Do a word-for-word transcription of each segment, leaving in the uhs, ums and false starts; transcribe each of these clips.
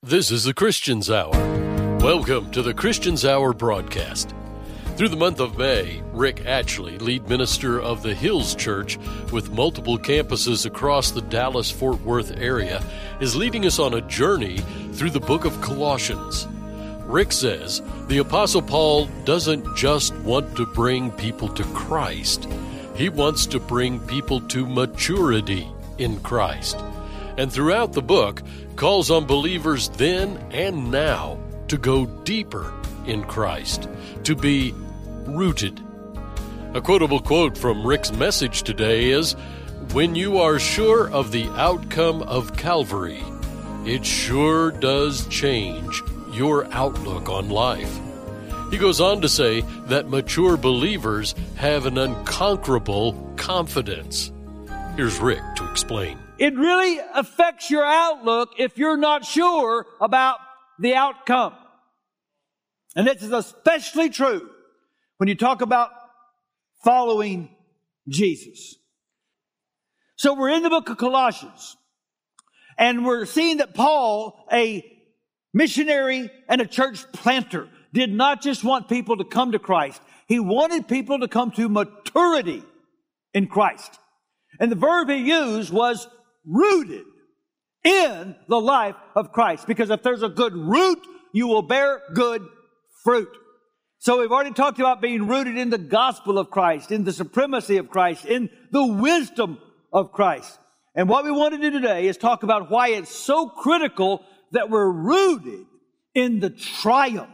This is the Christian's Hour. Welcome to the Christian's Hour broadcast. Through the month of May, Rick Atchley, lead minister of the Hills Church with multiple campuses across the Dallas-Fort Worth area, is leading us on a journey through the book of Colossians. Rick says the Apostle Paul doesn't just want to bring people to Christ. He wants to bring people to maturity in Christ. And throughout the book, calls on believers then and now to go deeper in Christ, to be rooted. A quotable quote from Rick's message today is, "When you are sure of the outcome of Calvary, it sure does change your outlook on life." He goes on to say that mature believers have an unconquerable confidence. Here's Rick to explain. It really affects your outlook if you're not sure about the outcome. And this is especially true when you talk about following Jesus. So we're in the book of Colossians, and we're seeing that Paul, a missionary and a church planter, did not just want people to come to Christ. He wanted people to come to maturity in Christ. And the verb he used was rooted in the life of Christ. Because if there's a good root, you will bear good fruit. So we've already talked about being rooted in the gospel of Christ, in the supremacy of Christ, in the wisdom of Christ. And what we want to do today is talk about why it's so critical that we're rooted in the triumph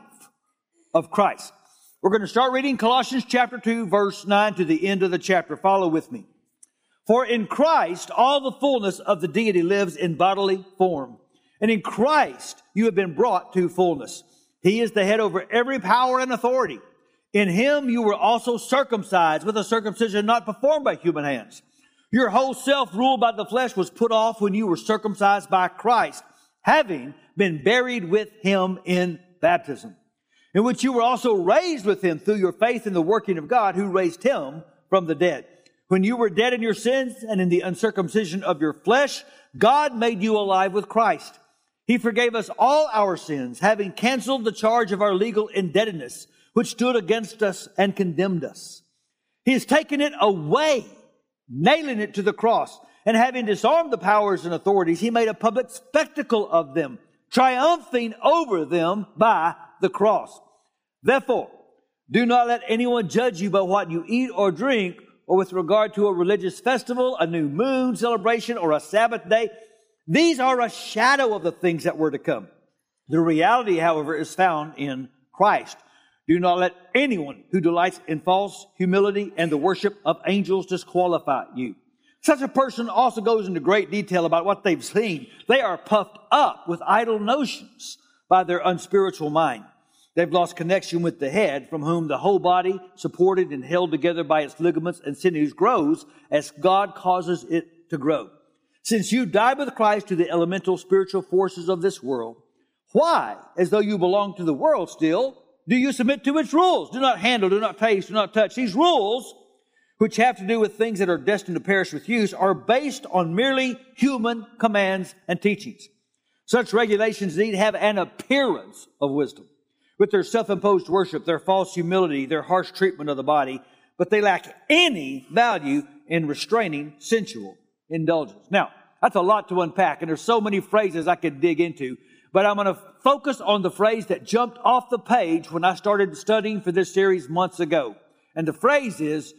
of Christ. We're going to start reading Colossians chapter two, verse nine to the end of the chapter. Follow with me. For in Christ, all the fullness of the deity lives in bodily form. And in Christ, you have been brought to fullness. He is the head over every power and authority. In Him, you were also circumcised with a circumcision not performed by human hands. Your whole self ruled by the flesh was put off when you were circumcised by Christ, having been buried with Him in baptism, in which you were also raised with Him through your faith in the working of God who raised Him from the dead. When you were dead in your sins and in the uncircumcision of your flesh, God made you alive with Christ. He forgave us all our sins, having canceled the charge of our legal indebtedness, which stood against us and condemned us. He has taken it away, nailing it to the cross, and having disarmed the powers and authorities, He made a public spectacle of them, triumphing over them by the cross. Therefore, do not let anyone judge you by what you eat or drink, or with regard to a religious festival, a new moon celebration, or a Sabbath day. These are a shadow of the things that were to come. The reality, however, is found in Christ. Do not let anyone who delights in false humility and the worship of angels disqualify you. Such a person also goes into great detail about what they've seen. They are puffed up with idle notions by their unspiritual mind. They've lost connection with the head, from whom the whole body, supported and held together by its ligaments and sinews, grows as God causes it to grow. Since you died with Christ to the elemental spiritual forces of this world, why, as though you belong to the world still, do you submit to its rules? Do not handle, do not taste, do not touch. These rules, which have to do with things that are destined to perish with use, are based on merely human commands and teachings. Such regulations need have an appearance of wisdom, with their self-imposed worship, their false humility, their harsh treatment of the body, but they lack any value in restraining sensual indulgence. Now, that's a lot to unpack, and there's so many phrases I could dig into, but I'm going to focus on the phrase that jumped off the page when I started studying for this series months ago. And the phrase is,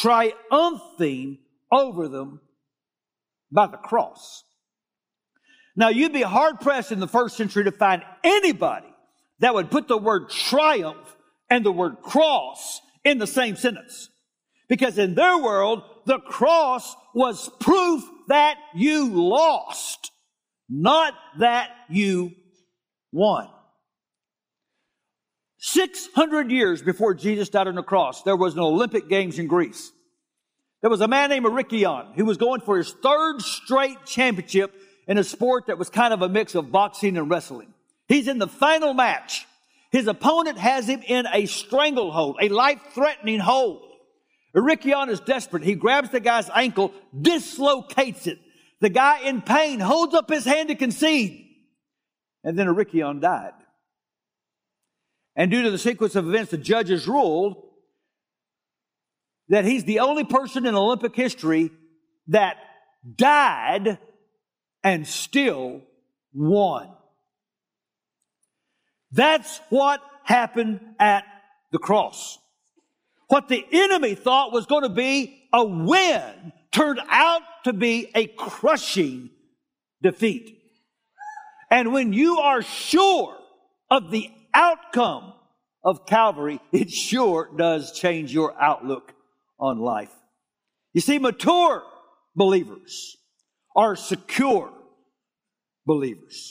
triumphing over them by the cross. Now, you'd be hard-pressed in the first century to find anybody that would put the word triumph and the word cross in the same sentence. Because in their world, the cross was proof that you lost, not that you won. six hundred years before Jesus died on the cross, there was an Olympic Games in Greece. There was a man named Arikion who was going for his third straight championship in a sport that was kind of a mix of boxing and wrestling. He's in the final match. His opponent has him in a stranglehold, a life-threatening hold. Arikion is desperate. He grabs the guy's ankle, dislocates it. The guy in pain holds up his hand to concede. and then Arikion died. And due to the sequence of events, the judges ruled that he's the only person in Olympic history that died and still won. That's what happened at the cross. What the enemy thought was going to be a win turned out to be a crushing defeat. And when you are sure of the outcome of Calvary, it sure does change your outlook on life. You see, mature believers are secure believers.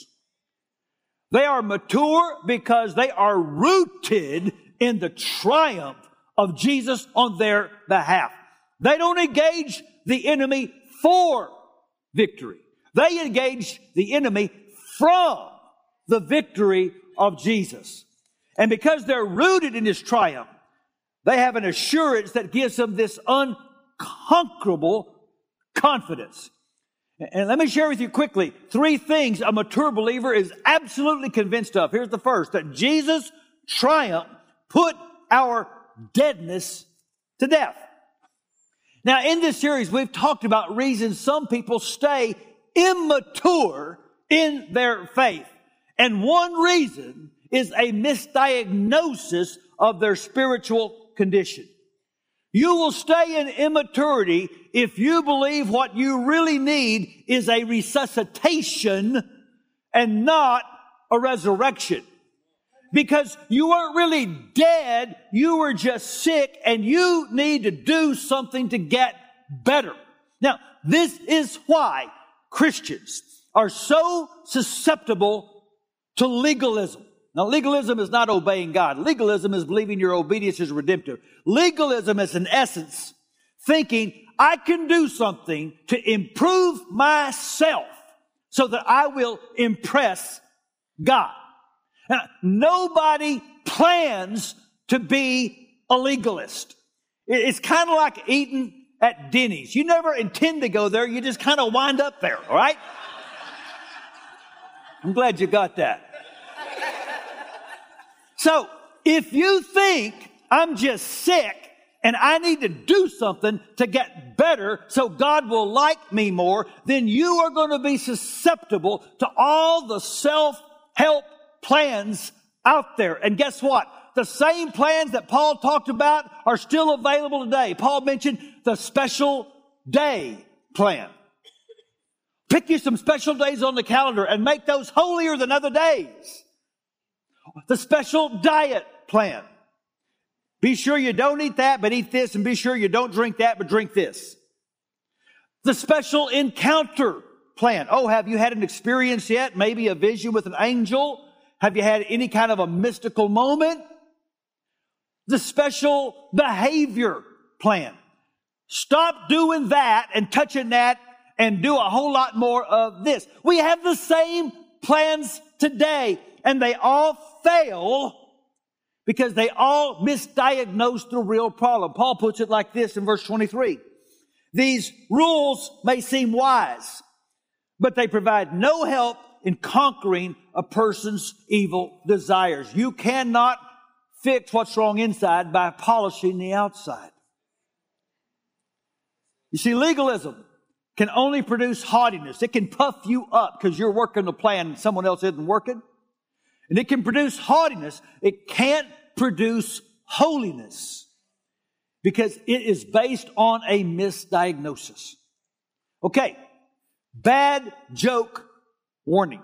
They are mature because they are rooted in the triumph of Jesus on their behalf. They don't engage the enemy for victory. They engage the enemy from the victory of Jesus. And because they're rooted in his triumph, they have an assurance that gives them this unconquerable confidence. And let me share with you quickly three things a mature believer is absolutely convinced of. Here's the first, that Jesus' triumph put our deadness to death. Now, in this series, we've talked about reasons some people stay immature in their faith. And one reason is a misdiagnosis of their spiritual condition. You will stay in immaturity if you believe what you really need is a resuscitation and not a resurrection. Because you weren't really dead, you were just sick, and you need to do something to get better. Now, this is why Christians are so susceptible to legalism. Now, legalism is not obeying God. Legalism is believing your obedience is redemptive. Legalism is, in essence, thinking I can do something to improve myself so that I will impress God. Now, nobody plans to be a legalist. It's kind of like eating at Denny's. You never intend to go there. You just kind of wind up there, all right? I'm glad you got that. So, if you think I'm just sick and I need to do something to get better so God will like me more, then you are going to be susceptible to all the self-help plans out there. And guess what? The same plans that Paul talked about are still available today. Paul mentioned the special day plan. Pick you some special days on the calendar and make those holier than other days. The special diet plan. Be sure you don't eat that, but eat this, and be sure you don't drink that, but drink this. The special encounter plan. Oh, have you had an experience yet? Maybe a vision with an angel? Have you had any kind of a mystical moment? The special behavior plan. Stop doing that and touching that and do a whole lot more of this. We have the same plans today, and they all fail because they all misdiagnose the real problem. Paul puts it like this in verse twenty-three. These rules may seem wise, but they provide no help in conquering a person's evil desires. You cannot fix what's wrong inside by polishing the outside. You see, legalism can only produce haughtiness. It can puff you up because you're working the plan and someone else isn't working. And it can produce haughtiness. It can't produce holiness because it is based on a misdiagnosis. Okay, bad joke warning.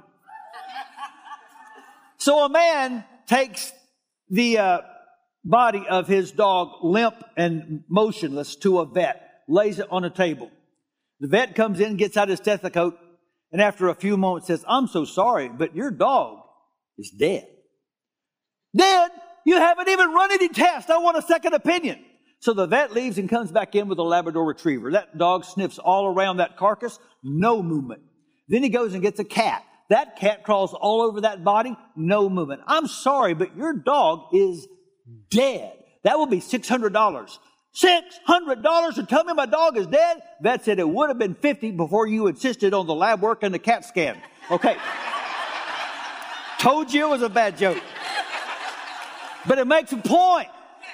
So a man takes the uh, body of his dog, limp and motionless, to a vet, lays it on a table. The vet comes in, gets out his stethoscope, and after a few moments says, I'm so sorry, but your dog is dead. Dead? You haven't even run any tests. I want a second opinion. So the vet leaves and comes back in with a Labrador Retriever. That dog sniffs all around that carcass, no movement. Then he goes and gets a cat. That cat crawls all over that body, no movement. I'm sorry, but your dog is dead. That will be six hundred dollars. six hundred dollars to tell me my dog is dead? Vet said it would have been fifty before you insisted on the lab work and the CAT scan. Okay. Told you it was a bad joke. But it makes a point.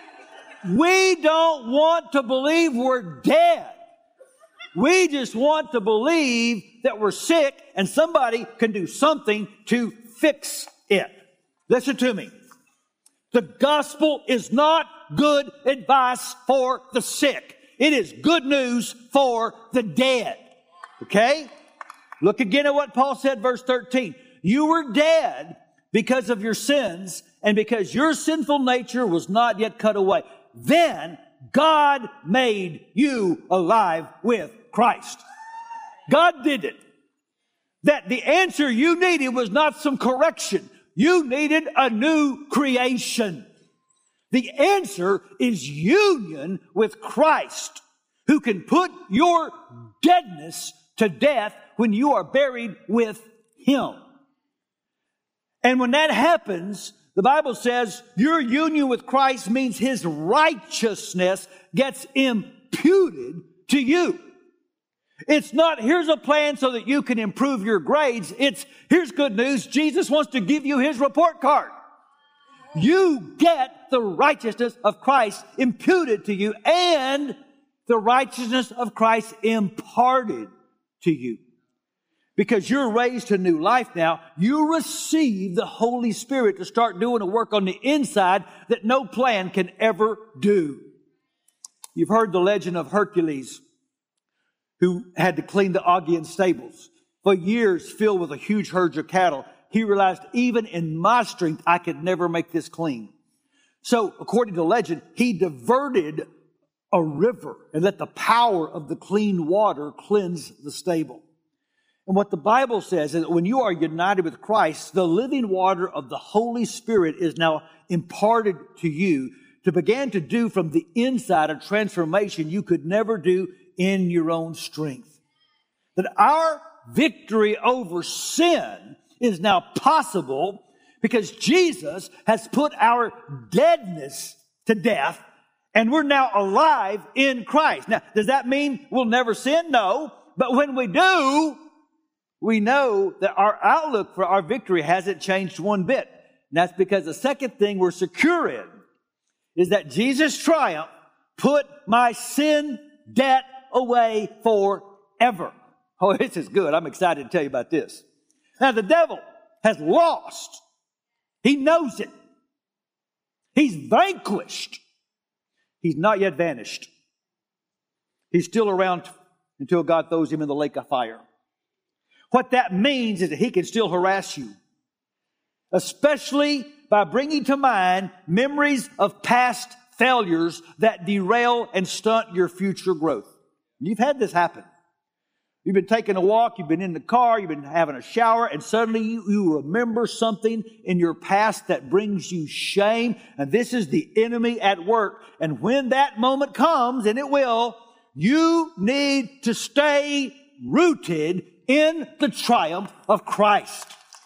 We don't want to believe we're dead. We just want to believe that we're sick and somebody can do something to fix it. Listen to me. The gospel is not good advice for the sick. It is good news for the dead. Okay? Look again at what Paul said, verse thirteen. You were dead because of your sins and because your sinful nature was not yet cut away. Then God made you alive with Christ. God did it. That the answer you needed was not some correction. You needed a new creation. The answer is union with Christ, who can put your deadness to death when you are buried with Him. And when that happens, the Bible says your union with Christ means His righteousness gets imputed to you. It's not, here's a plan so that you can improve your grades. It's, here's good news. Jesus wants to give you His report card. You get the righteousness of Christ imputed to you and the righteousness of Christ imparted to you. Because you're raised to new life now, you receive the Holy Spirit to start doing a work on the inside that no plan can ever do. You've heard the legend of Hercules, who had to clean the Augean stables. For years, filled with a huge herd of cattle, he realized even in my strength, I could never make this clean. So, according to legend, he diverted a river and let the power of the clean water cleanse the stable. And what the Bible says is that when you are united with Christ, the living water of the Holy Spirit is now imparted to you to begin to do from the inside a transformation you could never do in your own strength. That our victory over sin is now possible because Jesus has put our deadness to death and we're now alive in Christ. Now, does that mean we'll never sin? No. But when we do, we know that our outlook for our victory hasn't changed one bit. And that's because the second thing we're secure in is that Jesus' triumph put my sin debt away forever. Oh, this is good. I'm excited to tell you about this. Now, the devil has lost. He knows it. He's vanquished. He's not yet vanished. He's still around until God throws him in the lake of fire. What that means is that he can still harass you, especially by bringing to mind memories of past failures that derail and stunt your future growth. You've had this happen. You've been taking a walk, you've been in the car, you've been having a shower, and suddenly you, you remember something in your past that brings you shame, and this is the enemy at work. And when that moment comes, and it will, you need to stay rooted in the triumph of Christ.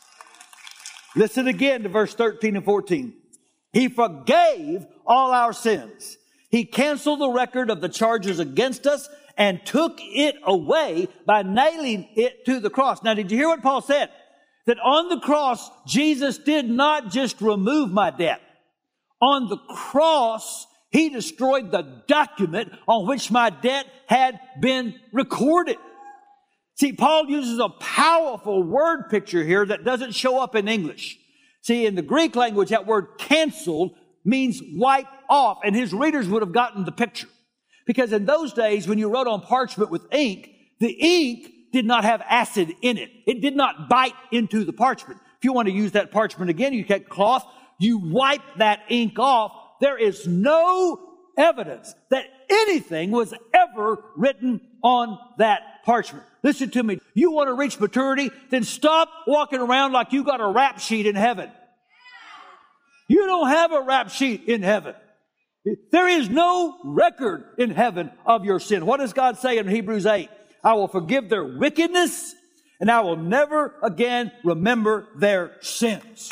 Listen again to verse thirteen and fourteen. He forgave all our sins. He canceled the record of the charges against us and took it away by nailing it to the cross. Now, did you hear what Paul said? That on the cross, Jesus did not just remove my debt. On the cross, He destroyed the document on which my debt had been recorded. See, Paul uses a powerful word picture here that doesn't show up in English. See, in the Greek language, that word canceled means wipe off, and his readers would have gotten the picture. Because in those days, when you wrote on parchment with ink, the ink did not have acid in it. It did not bite into the parchment. If you want to use that parchment again, you take cloth, you wipe that ink off. There is no evidence that anything was ever written on that parchment. Listen to me. You want to reach maturity? Then stop walking around like you got a rap sheet in heaven. You don't have a rap sheet in heaven. There is no record in heaven of your sin. What does God say in Hebrews eight? I will forgive their wickedness and I will never again remember their sins.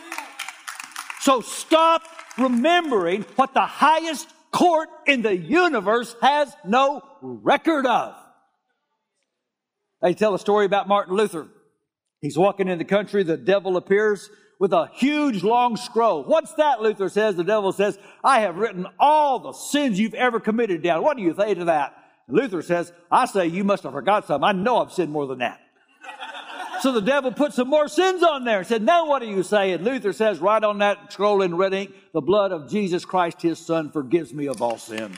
So stop remembering what the highest court in the universe has no record of. They tell a story about Martin Luther. He's walking in the country. The devil appears with a huge long scroll. What's that? Luther says. The devil says, I have written all the sins you've ever committed down. What do you say to that? And Luther says, I say you must have forgot something. I know I've sinned more than that. So the devil put some more sins on there and said, now what do you say? And Luther says, right on that scroll in red ink, the blood of Jesus Christ, his son, forgives me of all sin.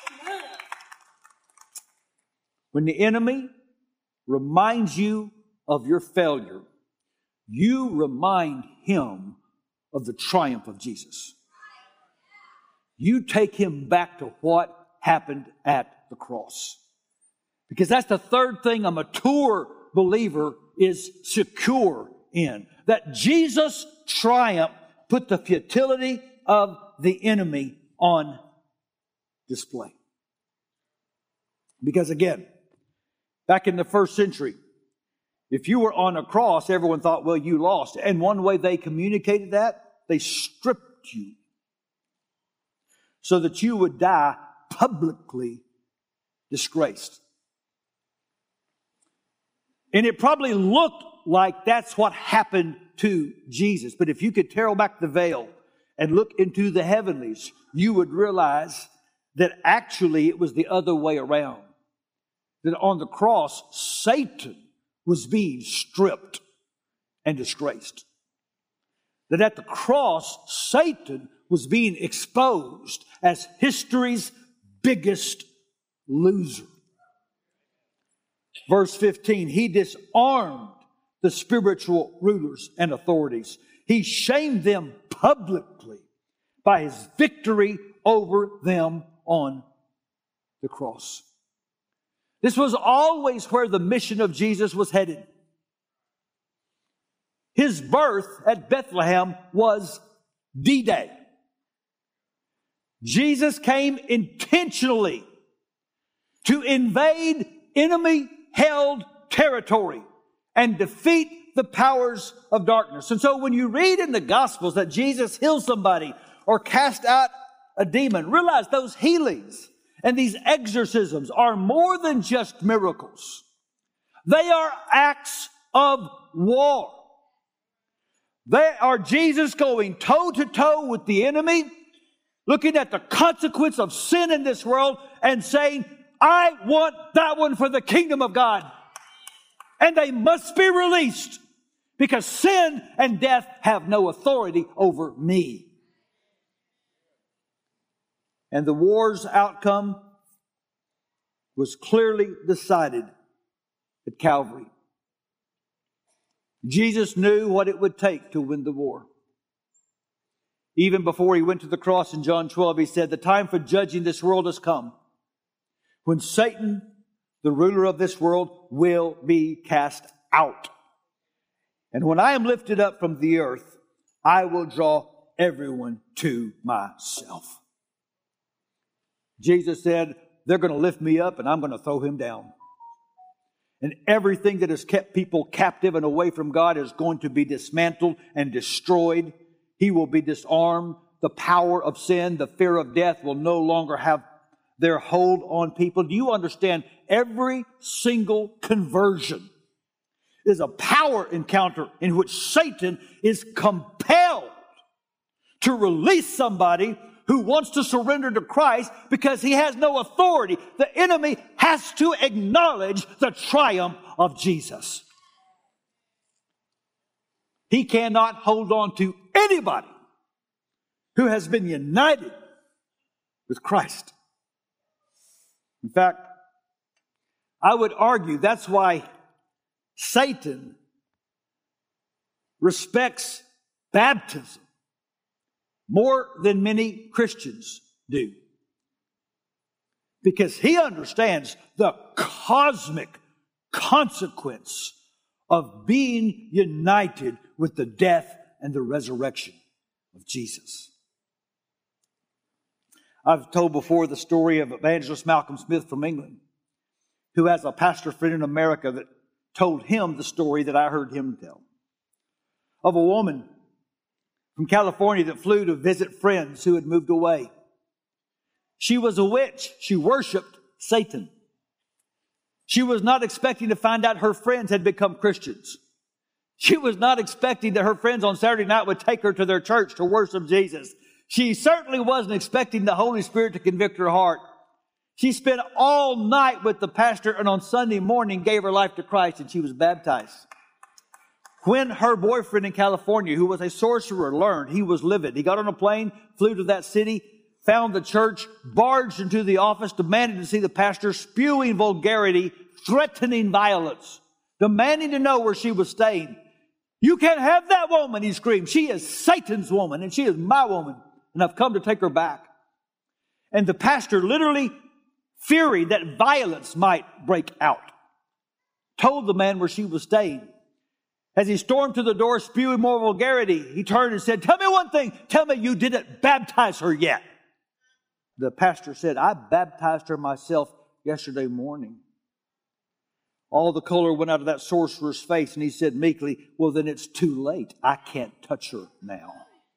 When the enemy reminds you of your failure, you remind him of the triumph of Jesus. You take him back to what happened at the cross. Because that's the third thing a mature believer is secure in. That Jesus' triumph put the futility of the enemy on display. Because again, back in the first century, if you were on a cross, everyone thought, well, you lost. And one way they communicated that, they stripped you so that you would die publicly disgraced. And it probably looked like that's what happened to Jesus. But if you could tear back the veil and look into the heavenlies, you would realize that actually it was the other way around. That on the cross, Satan was being stripped and disgraced. That at the cross, Satan was being exposed as history's biggest loser. Verse fifteen, he disarmed the spiritual rulers and authorities. He shamed them publicly by his victory over them on the cross. This was always where the mission of Jesus was headed. His birth at Bethlehem was D-Day. Jesus came intentionally to invade enemy-held territory and defeat the powers of darkness. And so when you read in the Gospels that Jesus healed somebody or cast out a demon, realize those healings and these exorcisms are more than just miracles. They are acts of war. They are Jesus going toe to toe with the enemy, looking at the consequence of sin in this world and saying, I want that one for the kingdom of God. And they must be released because sin and death have no authority over me. And the war's outcome was clearly decided at Calvary. Jesus knew what it would take to win the war. Even before he went to the cross in John twelve, he said, the time for judging this world has come, when Satan, the ruler of this world, will be cast out. And when I am lifted up from the earth, I will draw everyone to myself. Jesus said, they're going to lift me up and I'm going to throw him down. And everything that has kept people captive and away from God is going to be dismantled and destroyed. He will be disarmed. The power of sin, the fear of death will no longer have their hold on people. Do you understand? Every single conversion is a power encounter in which Satan is compelled to release somebody who wants to surrender to Christ because he has no authority. The enemy has to acknowledge the triumph of Jesus. He cannot hold on to anybody who has been united with Christ. In fact, I would argue that's why Satan respects baptism more than many Christians do. Because he understands the cosmic consequence of being united with the death and the resurrection of Jesus. I've told before the story of evangelist Malcolm Smith from England, who has a pastor friend in America that told him the story that I heard him tell. Of a woman from California that flew to visit friends who had moved away. She was a witch. She worshiped Satan. She was not expecting to find out her friends had become Christians. She was not expecting that her friends on Saturday night would take her to their church to worship Jesus. She certainly wasn't expecting the Holy Spirit to convict her heart. She spent all night with the pastor and on Sunday morning gave her life to Christ and she was baptized. When her boyfriend in California, who was a sorcerer, learned, he was livid. He got on a plane, flew to that city, found the church, barged into the office, demanded to see the pastor, spewing vulgarity, threatening violence, demanding to know where she was staying. You can't have that woman, he screamed. She is Satan's woman and she is my woman. And I've come to take her back. And the pastor, literally fearing that violence might break out, told the man where she was staying. As he stormed to the door, spewing more vulgarity, he turned and said, tell me one thing. Tell me you didn't baptize her yet. The pastor said, I baptized her myself yesterday morning. All the color went out of that sorcerer's face, and he said meekly, well, then it's too late. I can't touch her now.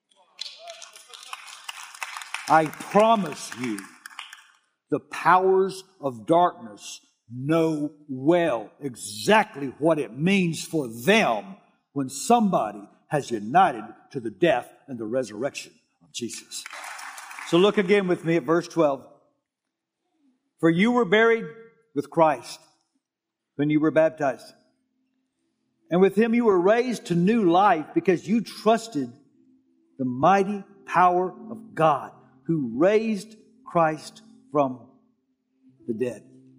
I promise you, the powers of darkness know well exactly what it means for them when somebody has united to the death and the resurrection of Jesus. So look again with me at verse twelve. For you were buried with Christ when you were baptized. And with him you were raised to new life because you trusted the mighty power of God who raised Christ from the dead.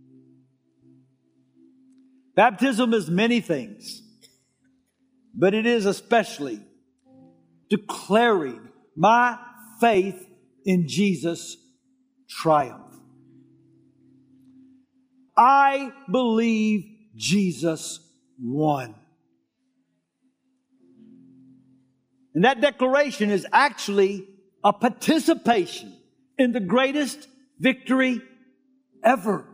Baptism is many things, but it is especially declaring my faith in Jesus' triumph. I believe Jesus won. And that declaration is actually a participation in the greatest victory ever.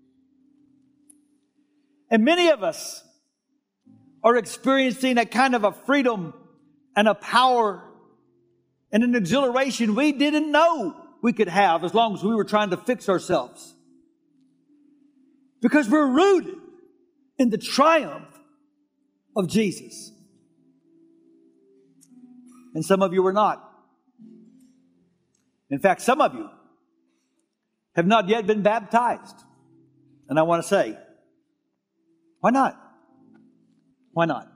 And many of us are experiencing a kind of a freedom and a power and an exhilaration we didn't know we could have as long as we were trying to fix ourselves. Because we're rooted in the triumph of Jesus. And some of you are not. In fact, some of you have not yet been baptized. And I want to say, why not? Why not?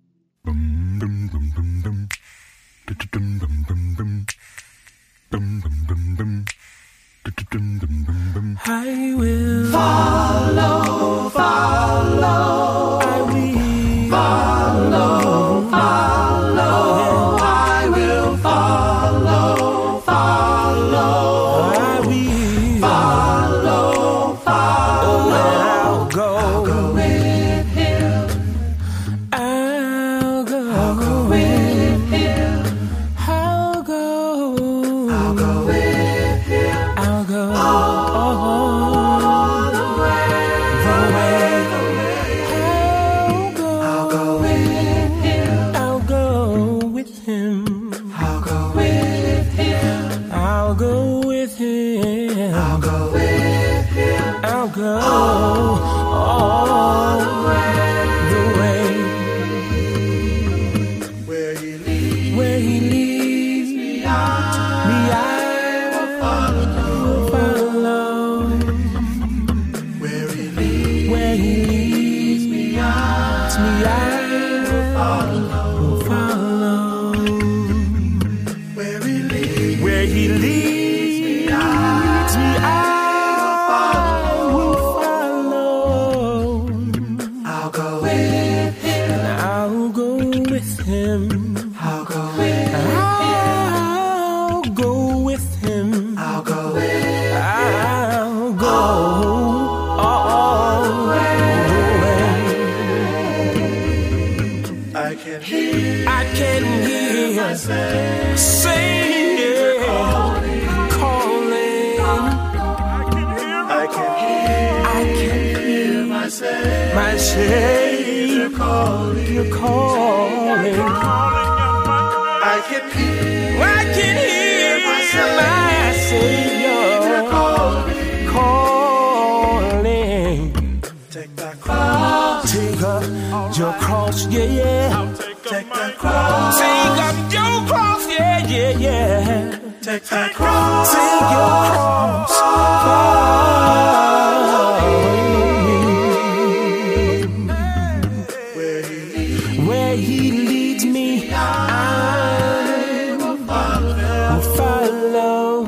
I will follow, follow. I will follow, follow. I will follow, follow. I will follow, follow. I'll go, I'll go with him. I'll go, I'll go with him. I'll go, I'll go with him. I'll go. All the way, the way, the way. I'll go, I'll go with him. I'll go with him. I'll go with him. I'll go with him. I'll go with him. I'll go all the way, the way. Where he leads, where he leads me, I, me, I will follow. Follow. Where he leads, where he leads me, I, me, I will follow. Will follow. Where he leads, where he leads me, I, me, I will follow. I'll go with him. I'll go with him. I'll go with him. I'll go with him. I'll go with him. I'll go all the way. I can hear, I can hear myself singing, calling, calling. I can hear, I can hear myself, my Savior calling, you're calling. I can hear, I can hear my Savior calling. Take that cross, take up your cross, yeah, yeah. cross. Take up your cross, yeah, yeah, yeah. Take that cross. Take your cross. Where he leads, Where he leads me, I will follow. will follow.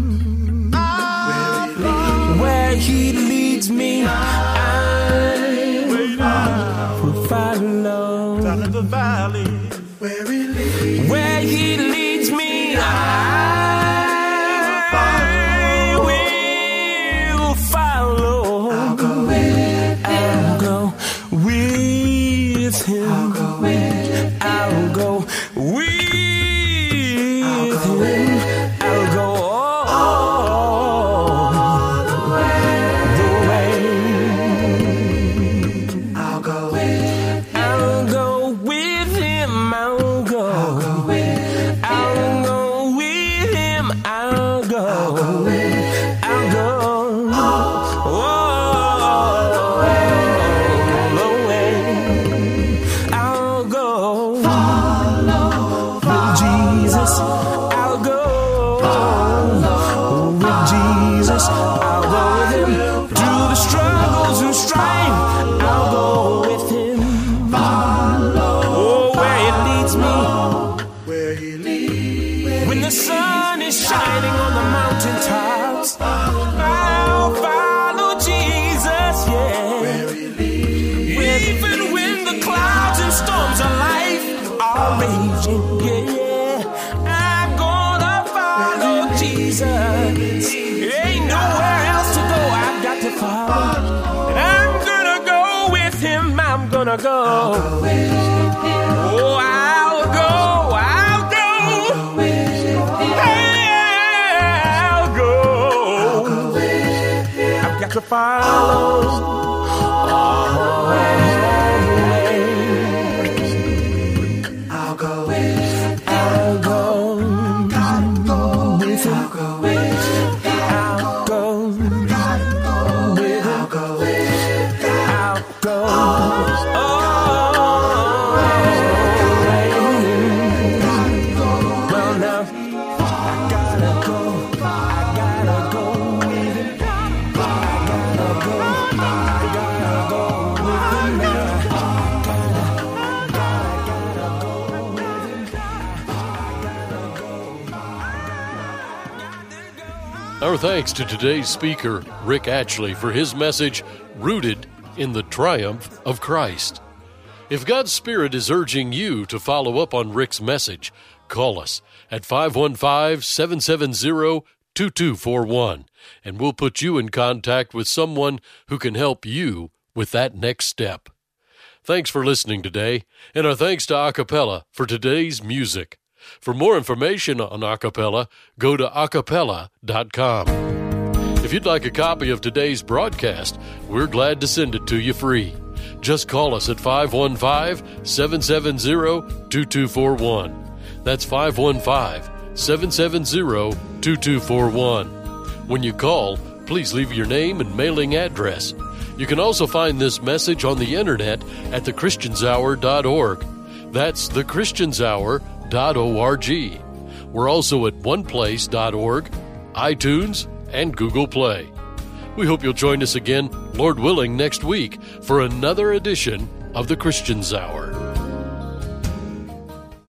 Where he leads, Where he leads me, I will follow. down in the valley. Where he leads, Where he leads me, I will follow. I'll go with I'll go with him. I'll go with I'll go with him. I'll go all the way. I'll go with I'll go with him. I'll go. I'll go with I'll go with him. I'll go. I'll go. All the way. I'll go. With Jesus. I'll go. With Jesus. I'll go with him. Through the struggles and strife. I'll go with him. Oh, where it leads me. where he leads. When the sun is shining on the mountaintops, I'll follow Jesus, yeah. Where he leads, Even when the clouds and storms of life are raging, yeah, yeah. I'm gonna follow Jesus. Ain't nowhere else to go, I've got to follow. And I'm gonna go with him, I'm gonna go. Oh, I'll go, I'll go. I'll go. I've got to follow all the way. I'll go with I'll go with him. I'll go with I'll go with him. I'll go with I'll go all the way. Well, now I gotta go. I gotta go with him. I gotta go. I gotta go with him now. I gotta, gotta, gotta go with him. Our thanks to today's speaker, Rick Atchley, for his message, Rooted in the Triumph of Christ. If God's Spirit is urging you to follow up on Rick's message, call us at five one five, seven seven zero, two two four one, and we'll put you in contact with someone who can help you with that next step. Thanks for listening today, and our thanks to Acapella for today's music. For more information on Acapella, go to acapella dot com. If you'd like a copy of today's broadcast, we're glad to send it to you free. Just call us at five one five, seven seven zero, two two four one. That's five one five, seven seven zero, two two four one. When you call, please leave your name and mailing address. You can also find this message on the internet at the christians hour dot org. That's the christians hour dot org. We're also at one place dot org, iTunes, and Google Play. We hope you'll join us again, Lord willing, next week for another edition of the Christians Hour.